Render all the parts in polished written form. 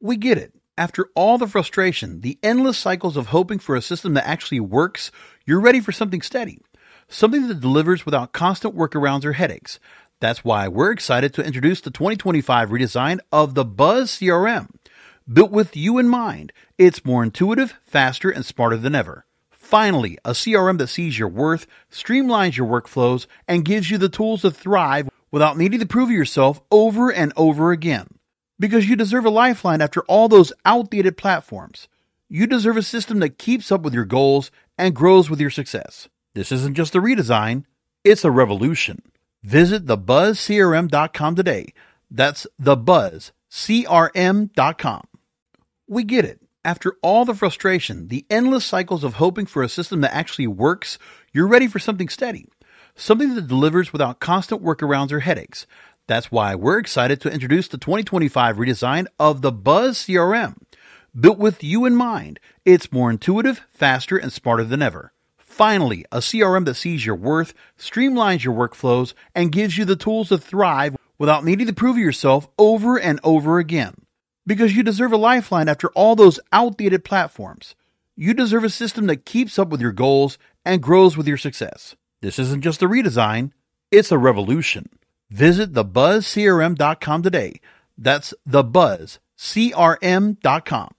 We get it. After all the frustration, the endless cycles of hoping for a system that actually works, you're ready for something steady. Something that delivers without constant workarounds or headaches. That's why we're excited to introduce the 2025 redesign of the Buzz CRM. Built with you in mind, it's more intuitive, faster, and smarter than ever. Finally, a CRM that sees your worth, streamlines your workflows, and gives you the tools to thrive without needing to prove yourself over and over again. Because you deserve a lifeline after all those outdated platforms. You deserve a system that keeps up with your goals and grows with your success. This isn't just a redesign, it's a revolution. Visit thebuzzcrm.com today. That's thebuzzcrm.com. We get it. After all the frustration, the endless cycles of hoping for a system that actually works, you're ready for something steady. Something that delivers without constant workarounds or headaches. That's why we're excited to introduce the 2025 redesign of the Buzz CRM. Built with you in mind, it's more intuitive, faster, and smarter than ever. Finally, a CRM that sees your worth, streamlines your workflows, and gives you the tools to thrive without needing to prove yourself over and over again. Because you deserve a lifeline after all those outdated platforms. You deserve a system that keeps up with your goals and grows with your success. This isn't just a redesign, it's a revolution. Visit thebuzzcrm.com today. That's thebuzzcrm.com.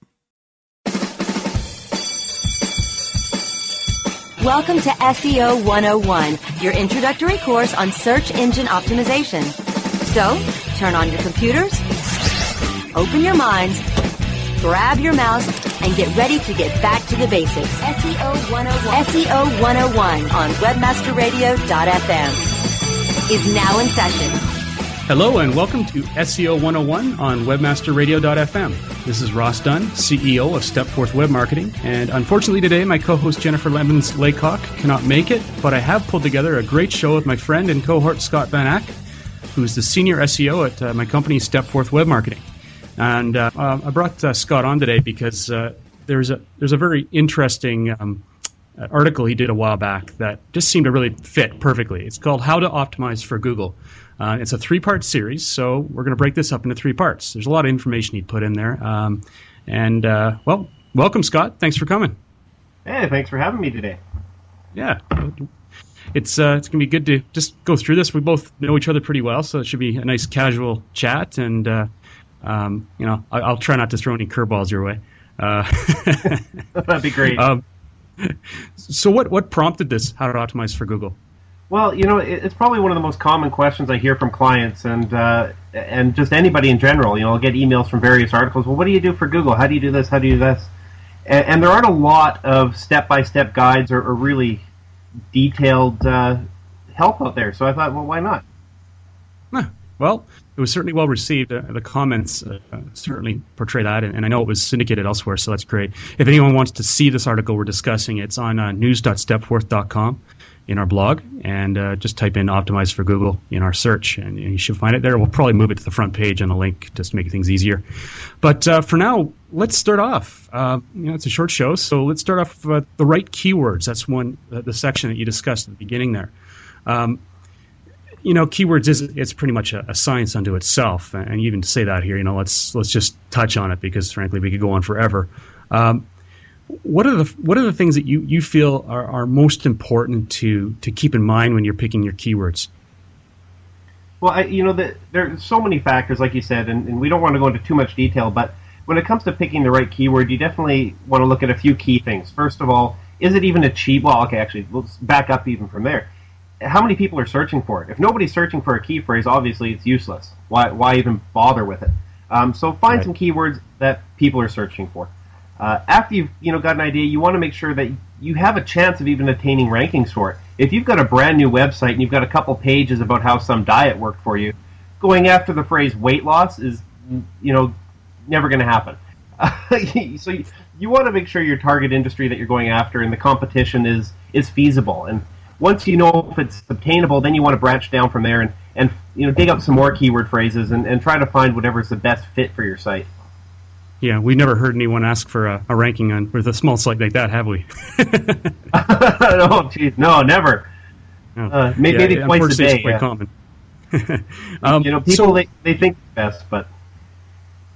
Welcome to SEO 101, your introductory course on search engine optimization. So, turn on your computers, open your minds, grab your mouse, and get ready to get back to the basics. SEO 101. SEO 101 on webmasterradio.fm is now in session. Hello and welcome to SEO 101 on webmasterradio.fm. This is Ross Dunn, CEO of Stepforth Web Marketing, and unfortunately today my co-host Jennifer Lemons-Laycock cannot make it, but I have pulled together a great show with my friend and cohort Scott Van Ack, who is the senior SEO at my company Stepforth Web Marketing. And I brought Scott on today because there's a very interesting article he did a while back that just seemed to really fit perfectly. It's called How to Optimize for Google. It's a 3-part series, so we're going to break this up into 3 parts. There's a lot of information he put in there. Well, welcome, Scott. Thanks for coming. Hey, thanks for having me today. Yeah. It's going to be good to just go through this. We both know each other pretty well, so it should be a nice casual chat. And, I'll try not to throw any curveballs your way. That'd be great. So what prompted this, How to Optimize for Google? Well, it's probably one of the most common questions I hear from clients and just anybody in general. I'll get emails from various articles. Well, what do you do for Google? How do you do this? How do you do this? And there aren't a lot of step-by-step guides or really detailed help out there. So I thought, well, why not? Well, it was certainly well received. The comments certainly portray that, and I know it was syndicated elsewhere, so that's great. If anyone wants to see this article we're discussing, it's on news.stepforth.com in our blog, and just type in Optimize for Google in our search, and you should find it there. We'll probably move it to the front page on a link just to make things easier. But for now, let's start off. It's a short show, so let's start off with the right keywords. That's the section that you discussed at the beginning there. Keywords it's pretty much a science unto itself, and you even say that here. Let's just touch on it because frankly we could go on forever. What are the things that you feel are most important to keep in mind when you're picking your keywords? Well, there are so many factors, like you said, and we don't want to go into too much detail. But when it comes to picking the right keyword, you definitely want to look at a few key things. First of all, is it even achievable? Well, okay, actually, let's back up even from there. How many people are searching for it? If nobody's searching for a key phrase, obviously it's useless. Why even bother with it? So find some keywords that people are searching for. After you've got an idea, you want to make sure that you have a chance of even attaining rankings for it. If you've got a brand new website and you've got a couple pages about how some diet worked for you, going after the phrase weight loss is never going to happen. So you want to make sure your target industry that you're going after and the competition is feasible. And once you know if it's obtainable, then you want to branch down from there and dig up some more keyword phrases and try to find whatever's the best fit for your site. Yeah, we've never heard anyone ask for a ranking with a small site like that, have we? Oh, geez, no, never. Maybe twice a day. It's quite common. People they think best, but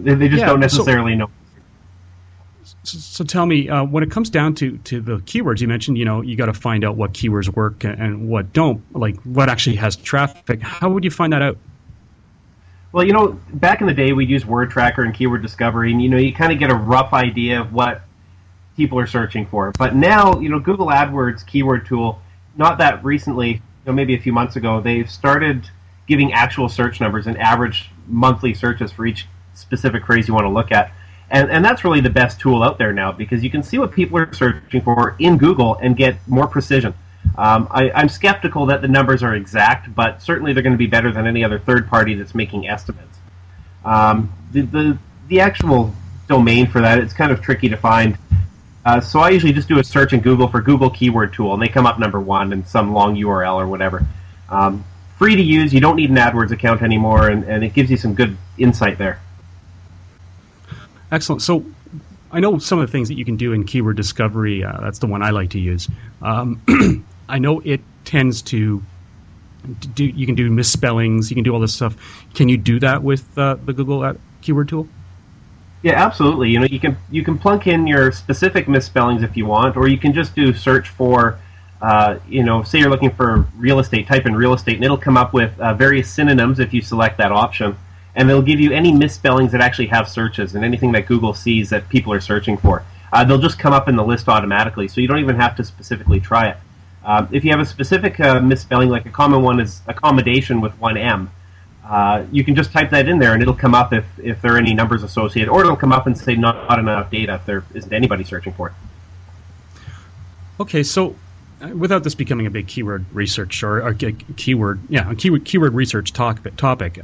They just don't necessarily know. So tell me, when it comes down to the keywords, you mentioned, you got to find out what keywords work and what don't, like what actually has traffic. How would you find that out? Well, back in the day, we'd use Word Tracker and Keyword Discovery, and, you kind of get a rough idea of what people are searching for. But now, Google AdWords keyword tool, not that recently, maybe a few months ago, they've started giving actual search numbers and average monthly searches for each specific phrase you want to look at. And that's really the best tool out there now, because you can see what people are searching for in Google and get more precision. I'm skeptical that the numbers are exact, but certainly they're going to be better than any other third party that's making estimates. The actual domain for that, it's kind of tricky to find. So I usually just do a search in Google for Google Keyword Tool, and they come up number one in some long URL or whatever. Free to use, you don't need an AdWords account anymore, and it gives you some good insight there. Excellent. So I know some of the things that you can do in Keyword Discovery. That's the one I like to use. I know it tends to do. You can do misspellings. You can do all this stuff. Can you do that with the Google Keyword Tool? Yeah, absolutely. You can plunk in your specific misspellings if you want, or you can just do search for. Say you're looking for real estate. Type in real estate, and it'll come up with various synonyms if you select that option. And they'll give you any misspellings that actually have searches and anything that Google sees that people are searching for. They'll just come up in the list automatically, so you don't even have to specifically try it. If you have a specific misspelling, like a common one is accommodation with one M, you can just type that in there and it'll come up if there are any numbers associated, or it'll come up and say not enough data if there isn't anybody searching for it. Okay, so without this becoming a big keyword research or a keyword research topic,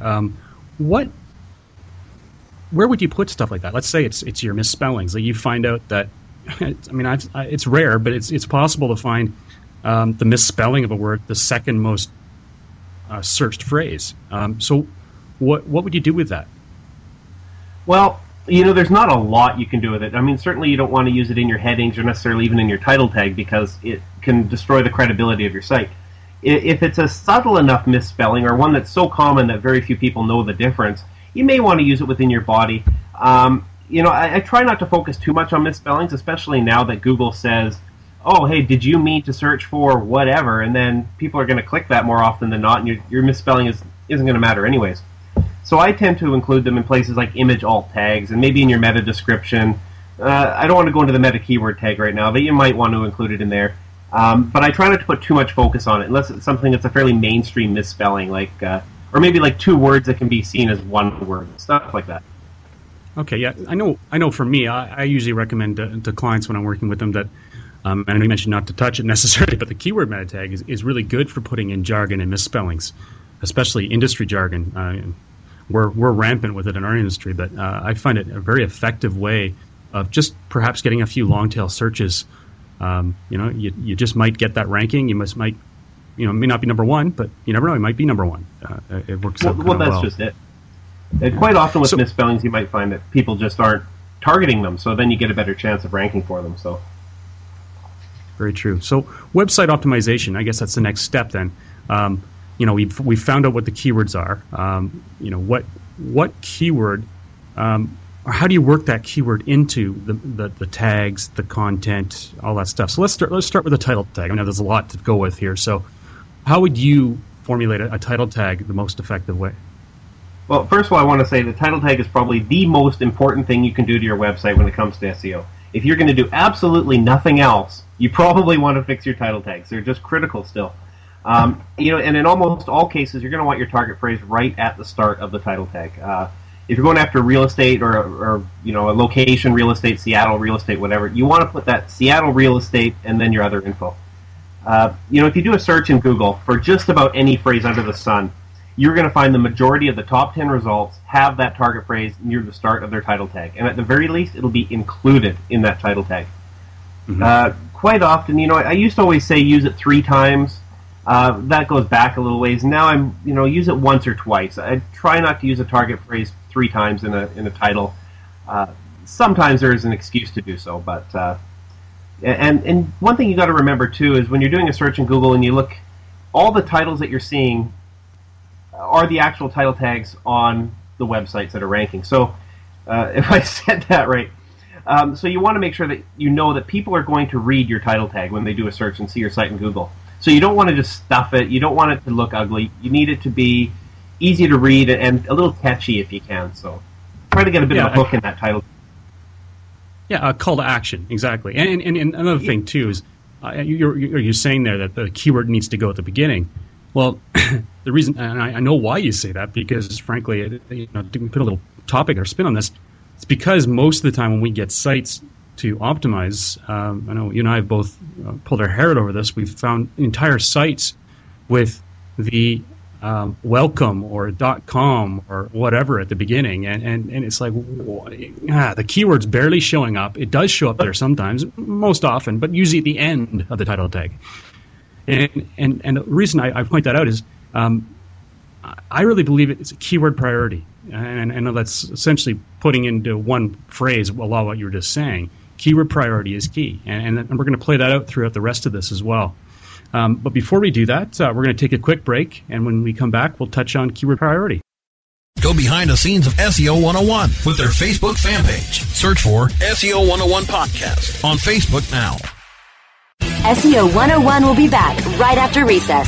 where would you put stuff like that? Let's say it's your misspellings. Like you find out that, it's rare, but it's possible to find the misspelling of a word, the second most searched phrase. So what would you do with that? Well, there's not a lot you can do with it. I mean, certainly you don't want to use it in your headings or necessarily even in your title tag, because it can destroy the credibility of your site. If it's a subtle enough misspelling or one that's so common that very few people know the difference, you may want to use it within your body. I try not to focus too much on misspellings, especially now that Google says, oh, hey, did you mean to search for whatever? And then people are going to click that more often than not, and your misspelling isn't going to matter anyways. So I tend to include them in places like image alt tags and maybe in your meta description. I don't want to go into the meta keyword tag right now, but you might want to include it in there. But I try not to put too much focus on it, unless it's something that's a fairly mainstream misspelling, like, or maybe like two words that can be seen as one word, stuff like that. Okay, yeah, I know. For me, I usually recommend to clients when I'm working with them that, and I know you mentioned not to touch it necessarily, but the keyword meta tag is really good for putting in jargon and misspellings, especially industry jargon. We're rampant with it in our industry, but I find it a very effective way of just perhaps getting a few long tail searches. You just might get that ranking. It may not be number one, but you never know. It might be number one. It works out well. That's just it. And quite often with misspellings, you might find that people just aren't targeting them, so then you get a better chance of ranking for them. So, very true. So, website optimization. I guess that's the next step. Then, we've found out what the keywords are. What keyword. Or how do you work that keyword into the tags, the content, all that stuff? So let's start with the title tag. I know there's a lot to go with here. So how would you formulate a title tag the most effective way? Well, first of all, I want to say the title tag is probably the most important thing you can do to your website when it comes to SEO. If you're going to do absolutely nothing else, you probably want to fix your title tags. They're just critical still. And in almost all cases, you're going to want your target phrase right at the start of the title tag. If you're going after real estate or a location, real estate, Seattle real estate, whatever, you want to put that Seattle real estate and then your other info. If you do a search in Google for just about any phrase under the sun, you're going to find the majority of the top 10 results have that target phrase near the start of their title tag. And at the very least, it'll be included in that title tag. Mm-hmm. Quite often, I used to always say use it 3 times. That goes back a little ways. Now I'm, use it once or twice. I try not to use a target phrase 3 times in a title. Sometimes there is an excuse to do so, but and one thing you got to remember too is when you're doing a search in Google and you look, all the titles that you're seeing are the actual title tags on the websites that are ranking. So if I said that right. So you want to make sure that you know that people are going to read your title tag when they do a search and see your site in Google. So you don't want to just stuff it. You don't want it to look ugly. You need it to be easy to read and a little catchy if you can. So try to get a bit of a hook in that title. Yeah, a call to action, exactly. And another thing, too, is you're saying there that the keyword needs to go at the beginning. Well, the reason, and I know why you say that, because, frankly, to put a little topic or spin on this, it's because most of the time when we get sites to optimize, I know you and I have both pulled our hair out over this, we've found entire sites with the welcome or .com or whatever at the beginning, and it's like the keyword's barely showing up. It does show up there sometimes, most often, but usually at the end of the title tag. And the reason I point that out is I really believe it's a keyword priority, and I know that's essentially putting into one phrase a lot of what you were just saying. Keyword priority is key, and we're going to play that out throughout the rest of this as well. But before we do that, we're going to take a quick break, and when we come back, we'll touch on keyword priority. Go behind the scenes of SEO 101 with their Facebook fan page. Search for SEO 101 Podcast on Facebook now. SEO 101 will be back right after recess.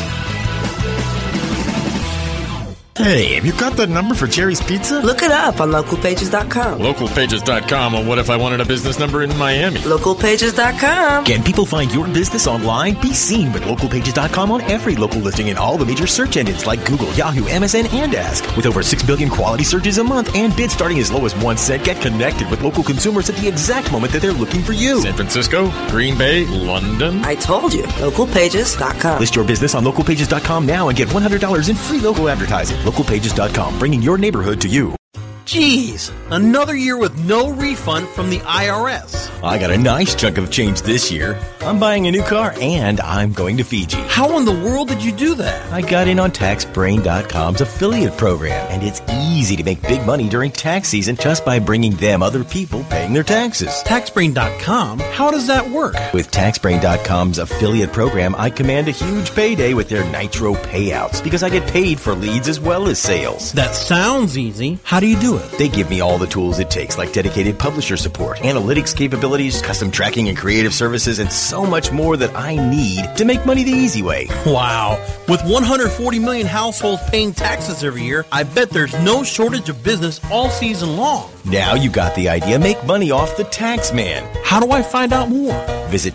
Hey, have you got the number for Jerry's Pizza? Look it up on localpages.com. Localpages.com? Well, what if I wanted a business number in Miami? Localpages.com. Can people find your business online? Be seen with localpages.com on every local listing in all the major search engines like Google, Yahoo, MSN, and Ask. With over 6 billion quality searches a month and bids starting as low as 1 cent, get connected with local consumers at the exact moment that they're looking for you. San Francisco, Green Bay, London. I told you. Localpages.com. List your business on localpages.com now and get $100 in free local advertising. Localpages.com, bringing your neighborhood to you. Geez, another year with no refund from the IRS. I got a nice chunk of change this year. I'm buying a new car and I'm going to Fiji. How in the world did you do that? I got in on TaxBrain.com's affiliate program, and it's easy to make big money during tax season just by bringing them other people paying their taxes. TaxBrain.com? How does that work? With TaxBrain.com's affiliate program, I command a huge payday with their Nitro payouts because I get paid for leads as well as sales. That sounds easy. How do you do it? They give me all the tools it takes, like dedicated publisher support, analytics capabilities, custom tracking and creative services, and so much more that I need to make money the easy way. Wow. With 140 million households paying taxes every year, I bet there's no shortage of business all season long. Now you got the idea. Make money off the tax man. How do I find out more? Visit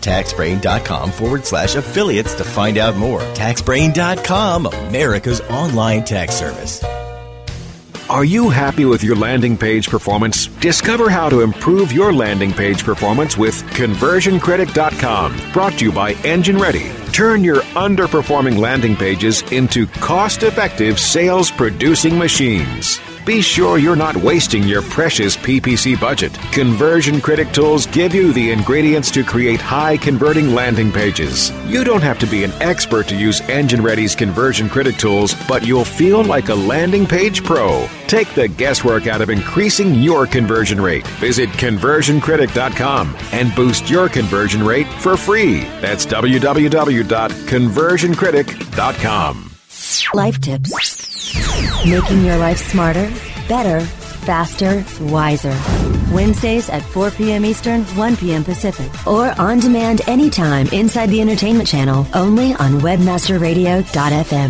taxbrain.com/affiliates to find out more. Taxbrain.com, America's online tax service. Are you happy with your landing page performance? Discover how to improve your landing page performance with ConversionCritic.com. Brought to you by Engine Ready. Turn your underperforming landing pages into cost-effective sales-producing machines. Be sure you're not wasting your precious PPC budget. Conversion Critic tools give you the ingredients to create high-converting landing pages. You don't have to be an expert to use Engine Ready's Conversion Critic tools, but you'll feel like a landing page pro. Take the guesswork out of increasing your conversion rate. Visit ConversionCritic.com and boost your conversion rate for free. That's www.ConversionCritic.com. Life tips. Making your life smarter, better, faster, wiser. Wednesdays at 4 p.m. Eastern, 1 p.m. Pacific. Or on demand anytime inside the Entertainment Channel, only on WebmasterRadio.fm.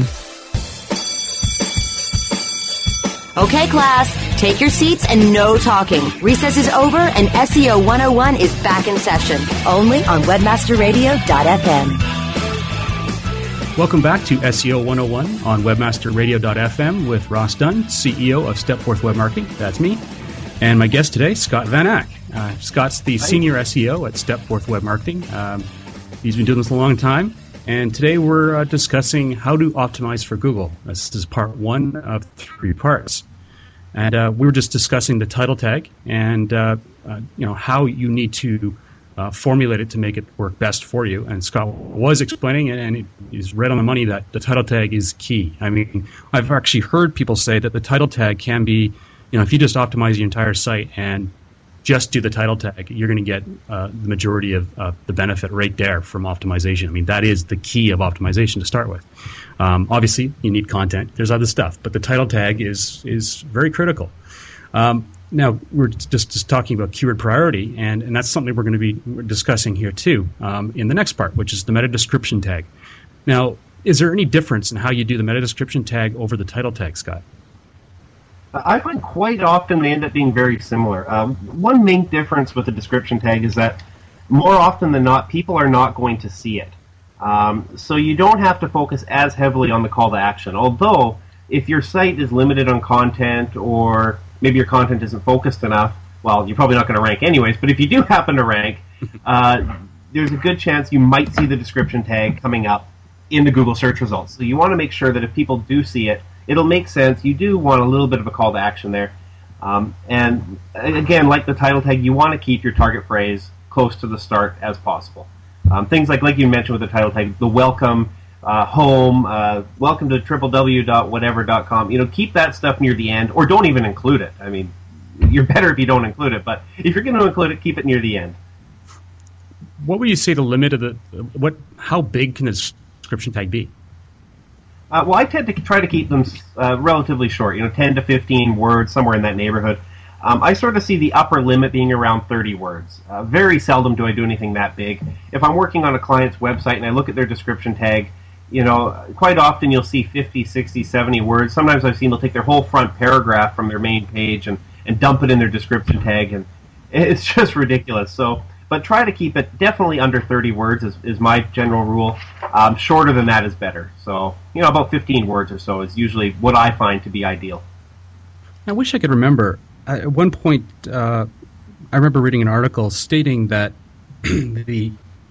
Okay, class, take your seats and no talking. Recess is over and SEO 101 is back in session, only on WebmasterRadio.fm. Welcome back to SEO 101 on WebmasterRadio.fm with Ross Dunn, CEO of Stepforth Web Marketing. That's me. And my guest today, Scott Van Ack. Scott's the Senior SEO at Stepforth Web Marketing. He's been doing this a long time. And today we're discussing how to optimize for Google. This is part 1 of 3 parts. And we were just discussing the title tag and how you need to formulate it to make it work best for you. And Scott was explaining it, and he's right on the money that the title tag is key. I mean, I've actually heard people say that the title tag can be, if you just optimize your entire site and just do the title tag, you're going to get the majority of the benefit right there from optimization. I mean, that is the key of optimization to start with. Obviously, you need content. There's other stuff, but the title tag is very critical. Now, we're just talking about keyword priority, and that's something we're going to be discussing here too in the next part, which is the meta description tag. Now, is there any difference in how you do the meta description tag over the title tag, Scott? I find quite often they end up being very similar. One main difference with the description tag is that more often than not, people are not going to see it. So you don't have to focus as heavily on the call to action. Although, if your site is limited on content, or maybe your content isn't focused enough, well, you're probably not going to rank anyways, but if you do happen to rank, there's a good chance you might see the description tag coming up in the Google search results. So you want to make sure that if people do see it, it'll make sense. You do want a little bit of a call to action there. And again, like the title tag, you want to keep your target phrase close to the start as possible. Things like you mentioned with the title tag, the welcome, home, welcome to www.whatever.com. Keep that stuff near the end, or don't even include it. I mean, you're better if you don't include it, but if you're going to include it, keep it near the end. What would you say the limit of how big can the description tag be? Well, I tend to try to keep them relatively short, 10 to 15 words, somewhere in that neighborhood. I sort of see the upper limit being around 30 words. Very seldom do I do anything that big. If I'm working on a client's website and I look at their description tag, quite often you'll see 50, 60, 70 words. Sometimes I've seen they'll take their whole front paragraph from their main page and dump it in their description tag, and it's just ridiculous. But try to keep it definitely under 30 words is my general rule. Shorter than that is better. So, about 15 words or so is usually what I find to be ideal. I wish I could remember. At one point, I remember reading an article stating that the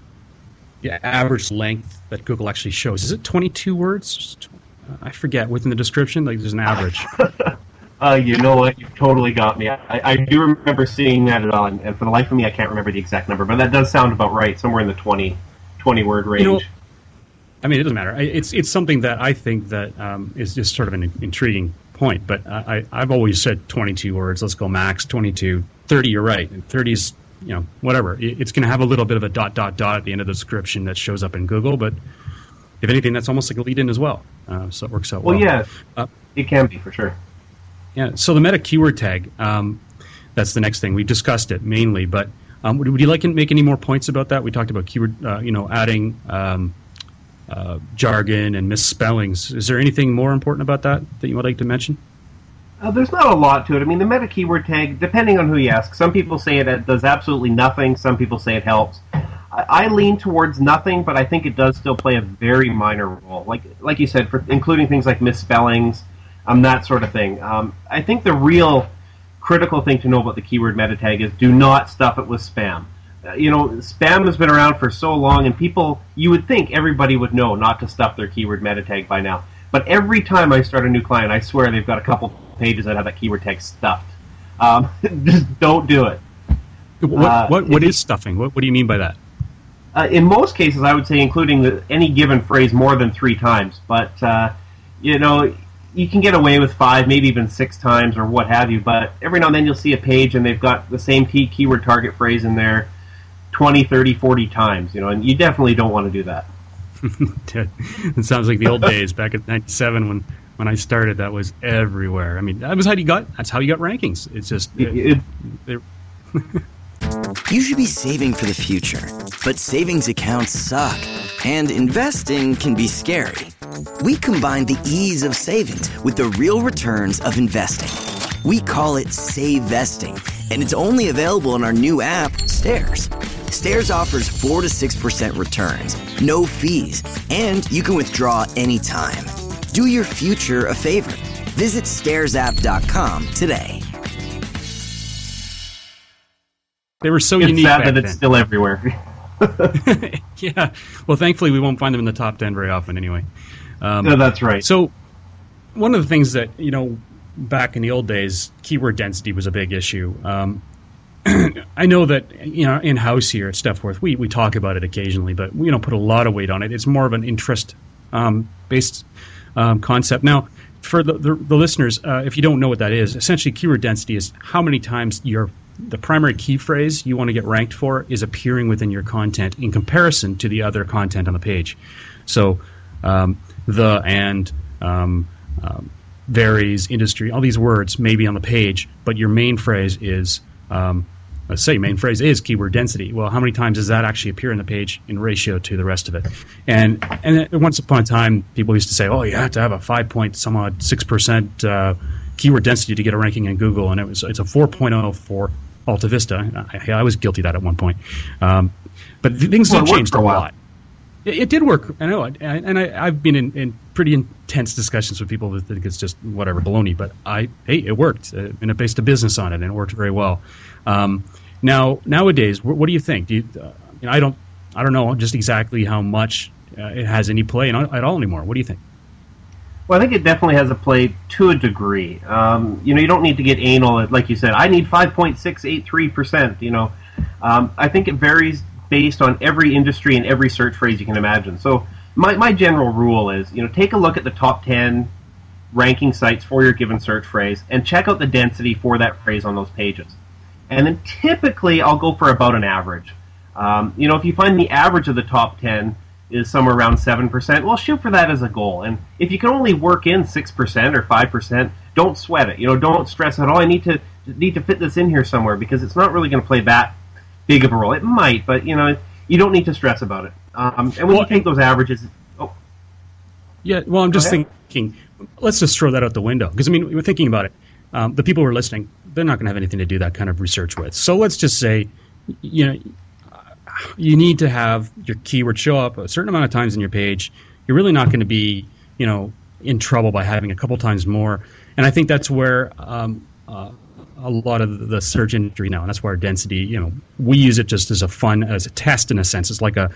average length that Google actually shows, is it 22 words? I forget, within the description, there's an average. You know what? You've totally got me. I do remember seeing that at all, and for the life of me, I can't remember the exact number, but that does sound about right, somewhere in the 20-word range. I mean, it doesn't matter. It's something that I think that is just sort of an intriguing point, but I've always said 22 words. Let's go max 22. 30, you're right. And 30 is, whatever. It's going to have a little bit of a ... at the end of the description that shows up in Google, but if anything, that's almost like a lead-in as well. So it works out well. Well, yeah, it can be, for sure. Yeah, so the meta keyword tag, that's the next thing. We've discussed it mainly, but would you like to make any more points about that? We talked about keyword, adding jargon and misspellings. Is there anything more important about that you would like to mention? There's not a lot to it. I mean, the meta keyword tag, depending on who you ask, some people say it does absolutely nothing. Some people say it helps. I lean towards nothing, but I think it does still play a very minor role. Like you said, for including things like misspellings, that sort of thing. I think the real critical thing to know about the keyword meta tag is do not stuff it with spam. Spam has been around for so long, and you would think everybody would know not to stuff their keyword meta tag by now. But every time I start a new client, I swear they've got a couple pages that have that keyword tag stuffed. Just don't do it. What is stuffing? What do you mean by that? In most cases, I would say including any given phrase more than 3 times. But, you can get away with 5, maybe even 6 times or what have you. But every now and then you'll see a page and they've got the same keyword target phrase in there 20, 30, 40 times, and you definitely don't want to do that. It sounds like the old days back in '97 when I started. That was everywhere. I mean, that's how you got rankings. It's just You should be saving for the future, but savings accounts suck, and investing can be scary. We combine the ease of savings with the real returns of investing. We call it SaveVesting, and it's only available in our new app, Stairs. Stairs offers 4 to 6% returns, no fees, and you can withdraw anytime. Do your future a favor. Visit StairsApp.com today. They were so unique back that it's still everywhere. Yeah. Well, thankfully, we won't find them in the top 10 very often anyway. No, that's right. So one of the things that, back in the old days, keyword density was a big issue. I know that, in-house here at Stepforth, we talk about it occasionally, but we don't put a lot of weight on it. It's more of an interest-based concept. Now, for the listeners, if you don't know what that is, essentially keyword density is how many times the primary key phrase you want to get ranked for is appearing within your content in comparison to the other content on the page. So varies, industry, all these words may be on the page, but your main phrase is, let's say main phrase is keyword density. Well, how many times does that actually appear in the page in ratio to the rest of it? And once upon a time, people used to say, oh, you have to have a 5.6% keyword density to get a ranking in Google, and it's a 4.0 for Alta Vista. I was guilty of that at one point. But things have changed a lot. It did work, I know, and I've been in pretty intense discussions with people that think it's just whatever baloney. But it worked, and it based a business on it, and it worked very well. Nowadays, what do you think? I don't know just exactly how much it has any play at all anymore. What do you think? Well, I think it definitely has a play to a degree. You don't need to get anal, like you said. I need 5.683%. I think it varies based on every industry and every search phrase you can imagine. So my general rule is, take a look at the top 10 ranking sites for your given search phrase and check out the density for that phrase on those pages. And then typically I'll go for about an average. If you find the average of the top 10 is somewhere around 7%, well, shoot for that as a goal. And if you can only work in 6% or 5%, don't sweat it. Don't stress out, I need to fit this in here somewhere, because it's not really going to play that big of a role. It might, but you don't need to stress about it. And when you take those averages, yeah. Well, I'm just thinking, let's just throw that out the window, because we're thinking about it. The people who are listening, they're not going to have anything to do that kind of research with. So let's just say, you need to have your keyword show up a certain amount of times in your page. You're really not going to be, in trouble by having a couple times more. And I think that's where a lot of the search industry now, and that's why our density, we use it just as a test in a sense. It's like a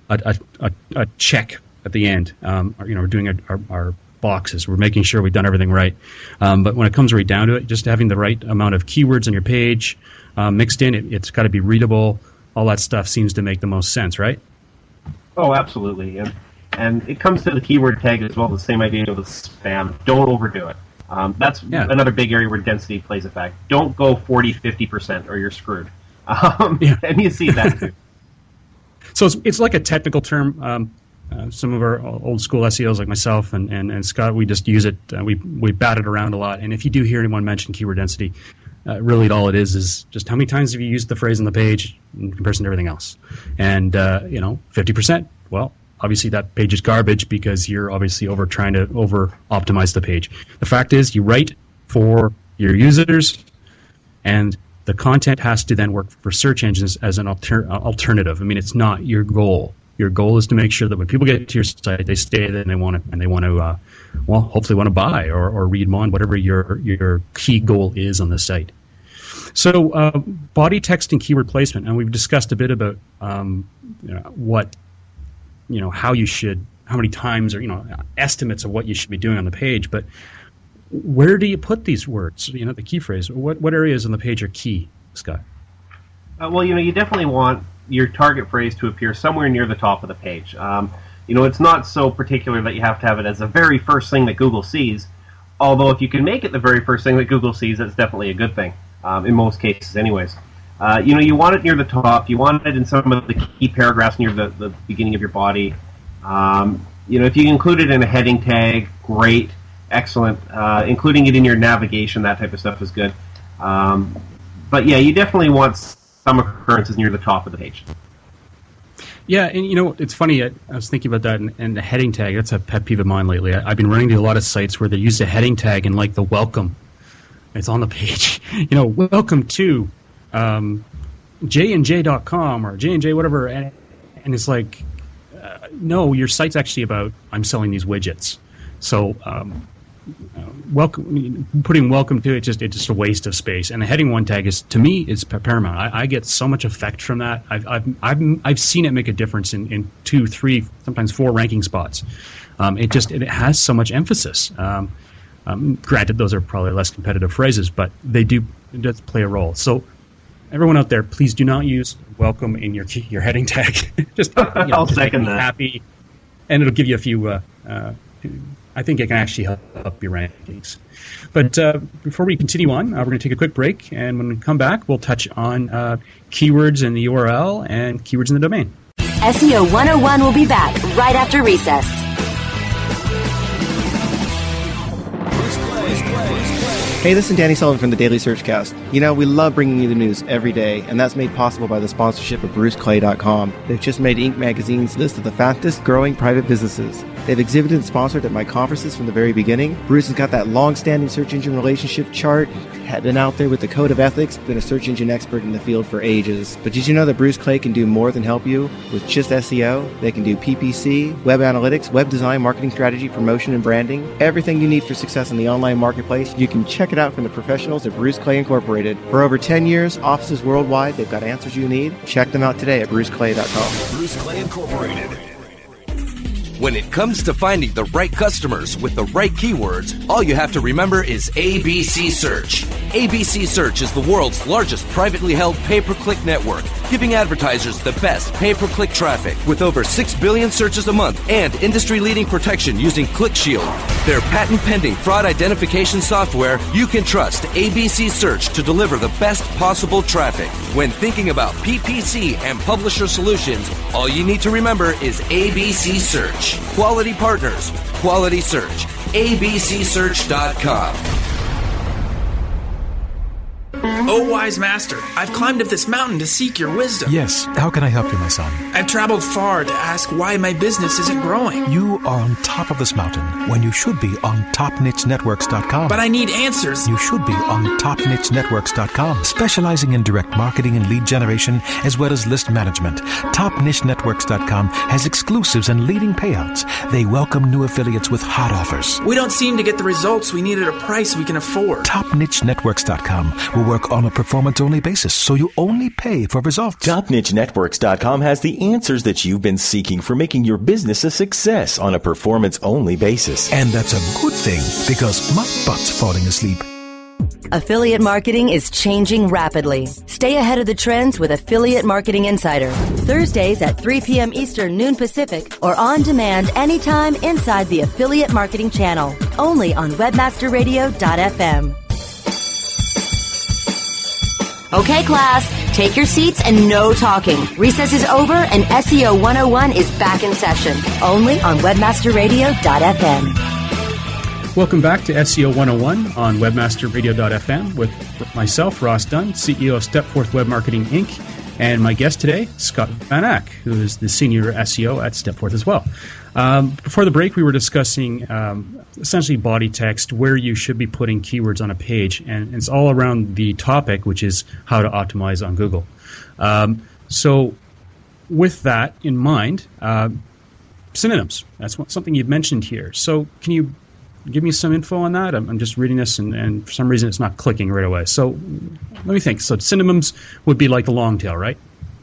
check at the end. We're doing our boxes. We're making sure we've done everything right. But when it comes right down to it, just having the right amount of keywords on your page mixed in, it's got to be readable. All that stuff seems to make the most sense, right? Oh, absolutely. And it comes to the keyword tag as well, the same idea with spam. Don't overdo it. That's another big area where density plays a fact. Don't go 40-50% or you're screwed. And you see that too. So it's like a technical term. Some of our old school SEOs like myself and Scott, we just use it. We bat it around a lot. And if you do hear anyone mention keyword density, really all it is just how many times have you used the phrase on the page in comparison to everything else. And 50%, well, obviously that page is garbage because you're obviously trying to over optimize the page. The fact is you write for your users, and the content has to then work for search engines as an alternative. It's not your goal. Your goal is to make sure that when people get to your site, they stay there and they want to hopefully want to buy or read more on whatever your key goal is on the site. So body text and keyword placement, and we've discussed a bit about how many times, or estimates of what you should be doing on the page. But where do you put these words? The key phrase. What areas on the page are key, Scott? You definitely want your target phrase to appear somewhere near the top of the page. It's not so particular that you have to have it as the very first thing that Google sees, although if you can make it the very first thing that Google sees, that's definitely a good thing, in most cases anyways. You want it near the top. You want it in some of the key paragraphs near the beginning of your body. If you include it in a heading tag, great, excellent. Including it in your navigation, that type of stuff is good. But yeah, you definitely want some occurrences near the top of the page. Yeah, and it's funny, I was thinking about that, and the heading tag, that's a pet peeve of mine lately. I've been running to a lot of sites where they use the heading tag and like the welcome. It's on the page. Welcome to jnj.com or jnj whatever, and it's like, no, your site's actually about I'm selling these widgets. So putting welcome to it, it's just a waste of space. And the heading one tag is paramount. I get so much effect from that. I've seen it make a difference in 2, 3, sometimes 4 ranking spots. It has so much emphasis. Granted, those are probably less competitive phrases, but it does play a role. So everyone out there, please do not use welcome in your heading tag. Just I'll second that. Happy, and it'll give you a few. I think it can actually help your rankings. But before we continue on, we're going to take a quick break, and when we come back, we'll touch on keywords in the URL and keywords in the domain. SEO 101 will be back right after recess. Hey, this is Danny Sullivan from the Daily Searchcast. You know, we love bringing you the news every day, and that's made possible by the sponsorship of BruceClay.com. They've just made Inc. magazine's list of the fastest growing private businesses. They've exhibited and sponsored at my conferences from the very beginning. Bruce has got that long-standing search engine relationship chart, had been out there with the code of ethics, been a search engine expert in the field for ages. But did you know that Bruce Clay can do more than help you with just SEO? They can do PPC, web analytics, web design, marketing strategy, promotion, and branding. Everything you need for success in the online marketplace, you can check it out from the professionals at Bruce Clay Incorporated. For over 10 years, offices worldwide, they've got answers you need. Check them out today at BruceClay.com. Bruce Clay Incorporated. When it comes to finding the right customers with the right keywords, all you have to remember is ABC Search. ABC Search is the world's largest privately held pay-per-click network, giving advertisers the best pay-per-click traffic with over 6 billion searches a month and industry-leading protection using ClickShield. Their patent-pending fraud identification software, you can trust ABC Search to deliver the best possible traffic. When thinking about PPC and publisher solutions, all you need to remember is ABC Search. Quality partners, quality search. abcsearch.com. Oh, wise master, I've climbed up this mountain to seek your wisdom. Yes, how can I help you, my son? I've traveled far to ask why my business isn't growing. You are on top of this mountain when you should be on TopNicheNetworks.com. But I need answers. You should be on TopNicheNetworks.com, specializing in direct marketing and lead generation as well as list management. TopNicheNetworks.com has exclusives and leading payouts. They welcome new affiliates with hot offers. We don't seem to get the results we need at a price we can afford. TopNicheNetworks.com will work on a performance-only basis, so you only pay for results. TopNicheNetworks.com has the answers that you've been seeking for making your business a success on a performance-only basis. And that's a good thing, because my butt's falling asleep. Affiliate marketing is changing rapidly. Stay ahead of the trends with Affiliate Marketing Insider. Thursdays at 3 p.m. Eastern, noon Pacific, or on demand anytime inside the Affiliate Marketing channel. Only on webmasterradio.fm. Okay, class, take your seats and no talking. Recess is over and SEO 101 is back in session. Only on webmasterradio.fm. Welcome back to SEO 101 on webmasterradio.fm with myself, Ross Dunn, CEO of Stepforth Web Marketing, Inc., and my guest today, Scott Van Ack, who is the senior SEO at Stepforth as well. Before the break, we were discussing essentially body text, where you should be putting keywords on a page, and it's all around the topic, which is how to optimize on Google. So with that in mind, synonyms, that's something you've mentioned here. So can you give me some info on that? I'm just reading this, and for some reason it's not clicking right away. So let me think. So synonyms would be like the long tail, right?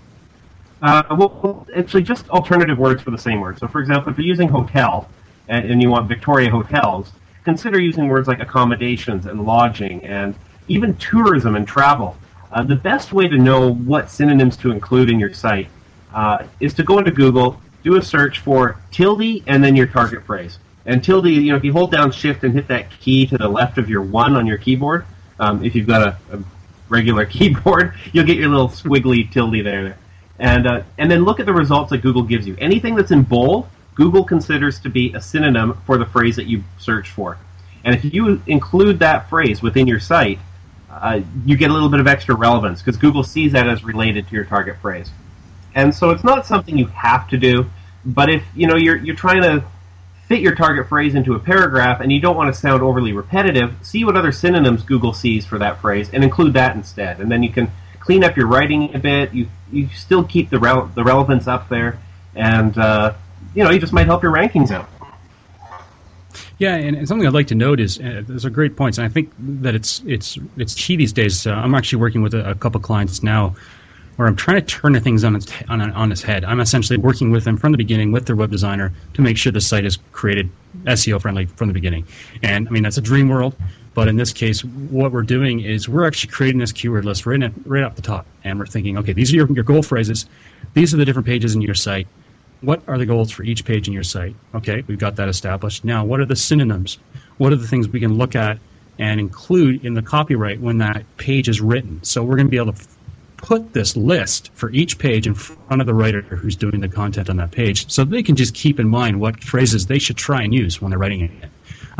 Well, actually, just alternative words for the same word. So, for example, if you're using hotel and you want Victoria Hotels, consider using words like accommodations and lodging and even tourism and travel. The best way to know what synonyms to include in your site is to go into Google, do a search for tilde and then your target phrase. And tilde, if you hold down Shift and hit that key to the left of your 1 on your keyboard, if you've got a regular keyboard, you'll get your little squiggly tilde there. And then look at the results that Google gives you. Anything that's in bold, Google considers to be a synonym for the phrase that you searched for. And if you include that phrase within your site, you get a little bit of extra relevance because Google sees that as related to your target phrase. And so it's not something you have to do, but if you're trying to fit your target phrase into a paragraph and you don't want to sound overly repetitive, see what other synonyms Google sees for that phrase and include that instead. And then you can clean up your writing a bit. You still keep the relevance up there, and you just might help your rankings out. Yeah, and something I'd like to note is those are great points, and I think that it's key these days. I'm actually working with a couple clients now where I'm trying to turn things on its head. I'm essentially working with them from the beginning with their web designer to make sure the site is created SEO friendly from the beginning. And I mean, that's a dream world, but in this case, what we're doing is we're actually creating this keyword list right up the top, and we're thinking, okay, these are your goal phrases. These are the different pages in your site. What are the goals for each page in your site? Okay, we've got that established. Now, what are the synonyms? What are the things we can look at and include in the copyright when that page is written? So we're going to be able to put this list for each page in front of the writer who's doing the content on that page so they can just keep in mind what phrases they should try and use when they're writing it.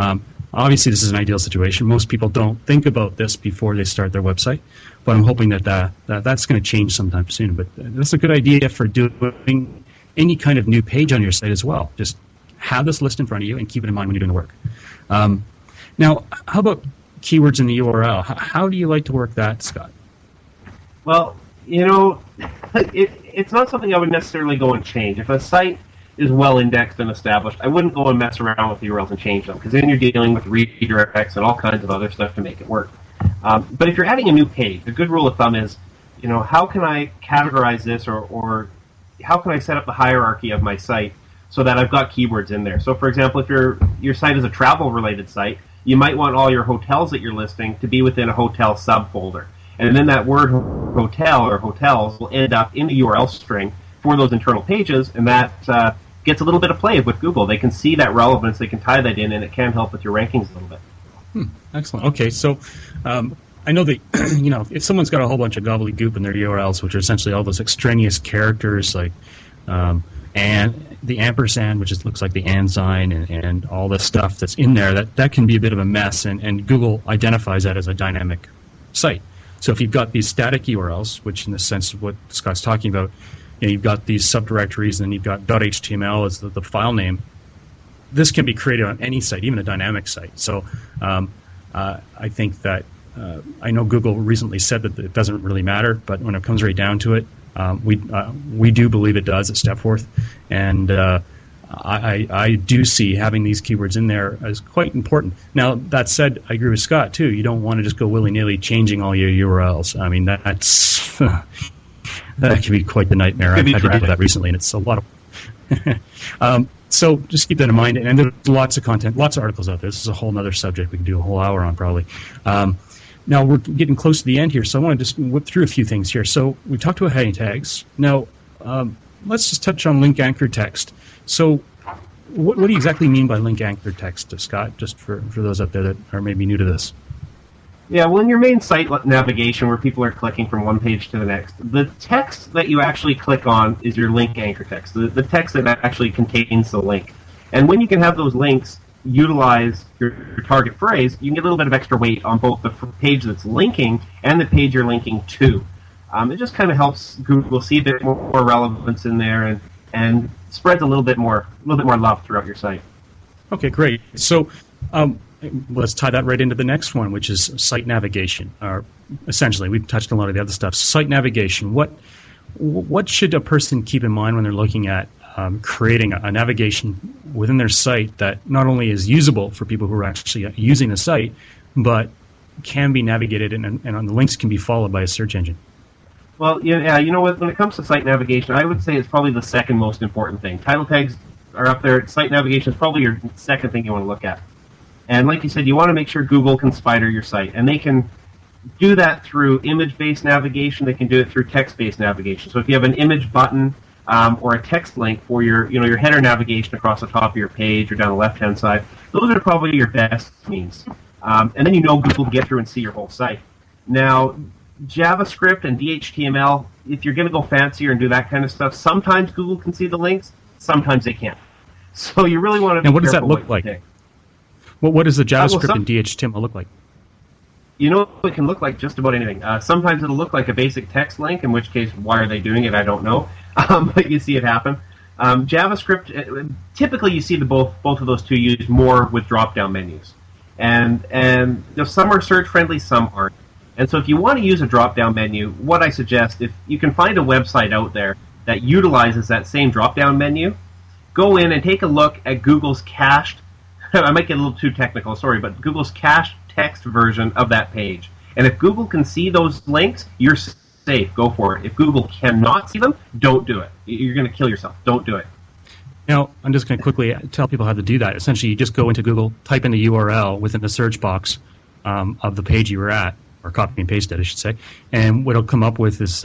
obviously this is an ideal situation. Most people don't think about this before they start their website, but I'm hoping that that's going to change sometime soon. But that's a good idea for doing any kind of new page on your site as well. Just have this list in front of you and keep it in mind when you're doing the work. Now, how about keywords in the URL? How do you like to work that, Scott? Well, it's not something I would necessarily go and change. If a site is well indexed and established, I wouldn't go and mess around with the URLs and change them, because then you're dealing with redirects and all kinds of other stuff to make it work. But if you're adding a new page, a good rule of thumb is, how can I categorize this, or how can I set up the hierarchy of my site so that I've got keywords in there? So, for example, if your site is a travel-related site, you might want all your hotels that you're listing to be within a hotel subfolder. And then that word hotel or hotels will end up in the URL string for those internal pages, and that gets a little bit of play with Google. They can see that relevance, they can tie that in, and it can help with your rankings a little bit. Excellent. Okay, so I know that if someone's got a whole bunch of gobbledygook in their URLs, which are essentially all those extraneous characters like and the ampersand, which looks like the and sign, and all the stuff that's in there, that can be a bit of a mess, and Google identifies that as a dynamic site. So if you've got these static URLs, which in the sense of what Scott's talking about, you've got these subdirectories, and then you've got .html as the file name. This can be created on any site, even a dynamic site. So I think that I know Google recently said that it doesn't really matter, but when it comes right down to it, we do believe it does at Stepforth, and I do see having these keywords in there as quite important. Now, that said, I agree with Scott, too. You don't want to just go willy-nilly changing all your URLs. I mean, that's that can be quite the nightmare. I've had to do that recently, and it's a lot of... So just keep that in mind. And there's lots of content, lots of articles out there. This is a whole other subject we can do a whole hour on, probably. Now, we're getting close to the end here, so I want to just whip through a few things here. So we talked about heading tags. Now, let's just touch on link anchor text. So what do you exactly mean by link anchor text, Scott, just for those out there that are maybe new to this? Yeah, well, in your main site navigation where people are clicking from one page to the next, the text that you actually click on is your link anchor text, the text that actually contains the link. And when you can have those links utilize your target phrase, you can get a little bit of extra weight on both the page that's linking and the page you're linking to. It just kind of helps Google see a bit more relevance in there and spreads a little bit more love throughout your site. Okay, great. So let's tie that right into the next one, which is site navigation. Or essentially, we've touched on a lot of the other stuff. Site navigation. What should a person keep in mind when they're looking at creating a navigation within their site that not only is usable for people who are actually using the site, but can be navigated and the links can be followed by a search engine? Well, yeah, you know what? When it comes to site navigation, I would say it's probably the second most important thing. Title tags are up there. Site navigation is probably your second thing you want to look at. And like you said, you want to make sure Google can spider your site. And they can do that through image-based navigation. They can do it through text-based navigation. So if you have an image button or a text link for your header navigation across the top of your page or down the left-hand side, those are probably your best means. And then Google can get through and see your whole site. Now, JavaScript and DHTML, if you're going to go fancier and do that kind of stuff, sometimes Google can see the links, sometimes they can't. So you really want to be careful. And what does that look like? Well, what does the JavaScript and DHTML look like? It can look like just about anything. Sometimes it'll look like a basic text link, in which case, why are they doing it? I don't know. But you see it happen. JavaScript, typically you see both of those two used more with drop-down menus. And some are search-friendly, some aren't. And so if you want to use a drop-down menu, what I suggest, if you can find a website out there that utilizes that same drop-down menu, go in and take a look at Google's cached, I might get a little too technical, sorry, but Google's cached text version of that page. And if Google can see those links, you're safe. Go for it. If Google cannot see them, don't do it. You're going to kill yourself. Don't do it. Now, I'm just going to quickly tell people how to do that. Essentially, you just go into Google, type in the URL within the search box of the page you were at, or copy and paste it, I should say, and what it'll come up with is,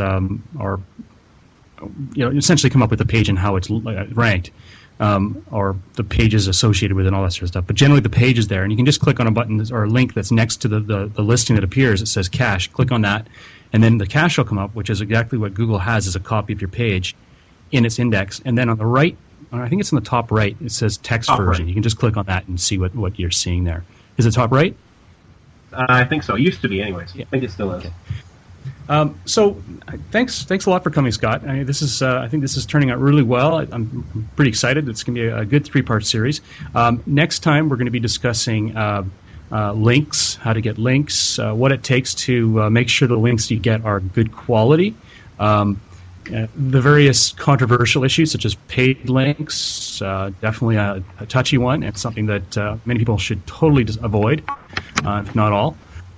essentially come up with the page and how it's ranked, or the pages associated with it and all that sort of stuff. But generally, the page is there, and you can just click on a button or a link that's next to the listing that appears. It says cache. Click on that, and then the cache will come up, which is exactly what Google has as a copy of your page in its index. And then on the right, I think it's in the top right, it says text version. Right. You can just click on that and see what you're seeing there. Is it top right? I think so. It used to be, anyways. Yeah. I think it still is. Okay. So, thanks a lot for coming, Scott. I think this is turning out really well. I'm pretty excited. It's going to be a good 3-part series. Next time, we're going to be discussing links, how to get links, what it takes to make sure the links you get are good quality. The various controversial issues, such as paid links, definitely a touchy one, and something that many people should totally avoid, if not all.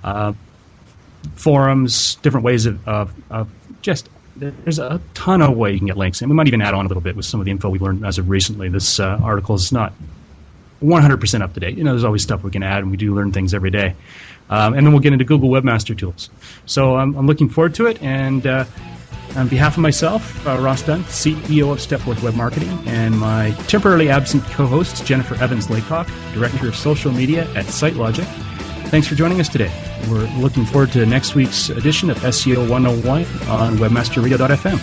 Forums, different ways of just, there's a ton of ways you can get links, and we might even add on a little bit with some of the info we learned as of recently. This article is not 100% up to date. There's always stuff we can add, and we do learn things every day. And then we'll get into Google Webmaster Tools. So I'm looking forward to it, and on behalf of myself, Ross Dunn, CEO of Stepforth Web Marketing, and my temporarily absent co-host, Jennifer Evans-Laycock, Director of Social Media at SiteLogic, thanks for joining us today. We're looking forward to next week's edition of SEO 101 on webmasterradio.fm.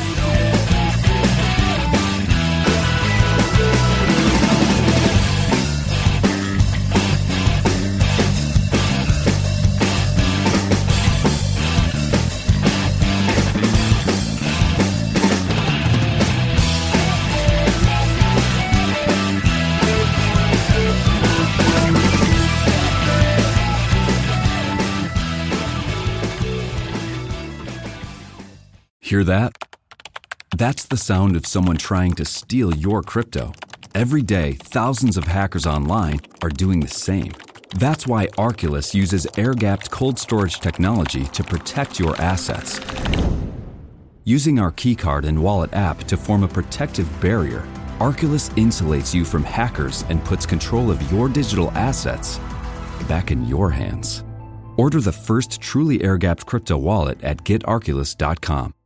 Hear that? That's the sound of someone trying to steal your crypto. Every day, thousands of hackers online are doing the same. That's why Arculus uses air-gapped cold storage technology to protect your assets. Using our keycard and wallet app to form a protective barrier, Arculus insulates you from hackers and puts control of your digital assets back in your hands. Order the first truly air-gapped crypto wallet at getarculus.com.